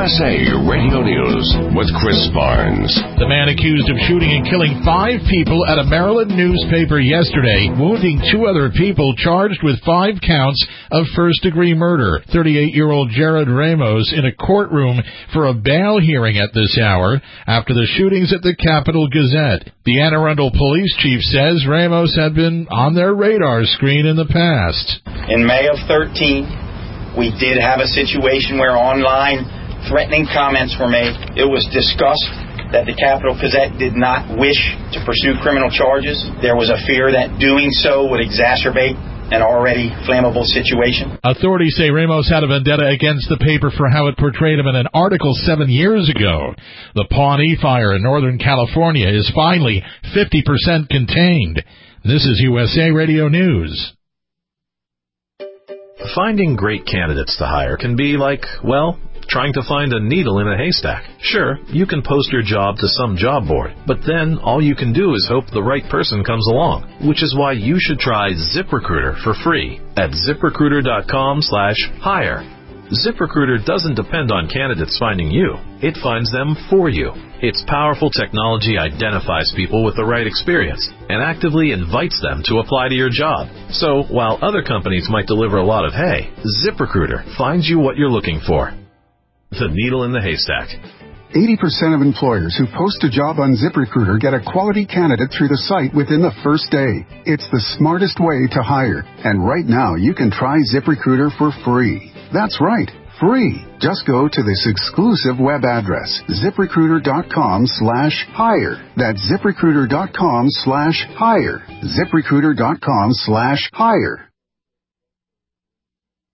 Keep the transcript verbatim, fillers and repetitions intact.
S A Radio News with Chris Barnes. The man accused of shooting and killing five people at a Maryland newspaper yesterday, wounding two other people, charged with five counts of first-degree murder. thirty-eight-year-old Jared Ramos in a courtroom for a bail hearing at this hour after the shootings at the Capital Gazette. The Anne Arundel police chief says Ramos had been on their radar screen in the past. In May of thirteen, we did have a situation where online threatening comments were made. It was discussed that the Capital Gazette did not wish to pursue criminal charges. There was a fear that doing so would exacerbate an already flammable situation. Authorities say Ramos had a vendetta against the paper for how it portrayed him in an article seven years ago. The Pawnee fire in Northern California is finally fifty percent contained. This is U S A Radio News. Finding great candidates to hire can be like, well, trying to find a needle in a haystack. Sure, you can post your job to some job board, but then all you can do is hope the right person comes along, which is why you should try ZipRecruiter for free at ZipRecruiter.com slash hire. ZipRecruiter doesn't depend on candidates finding you. It finds them for you. Its powerful technology identifies people with the right experience and actively invites them to apply to your job. So while other companies might deliver a lot of hay, ZipRecruiter finds you what you're looking for. The needle in the haystack. eighty percent of employers who post a job on ZipRecruiter get a quality candidate through the site within the first day. It's the smartest way to hire. And right now, you can try ZipRecruiter for free. That's right, free. Just go to this exclusive web address, ZipRecruiter.com slash hire. That's ZipRecruiter.com slash hire. ZipRecruiter.com slash hire.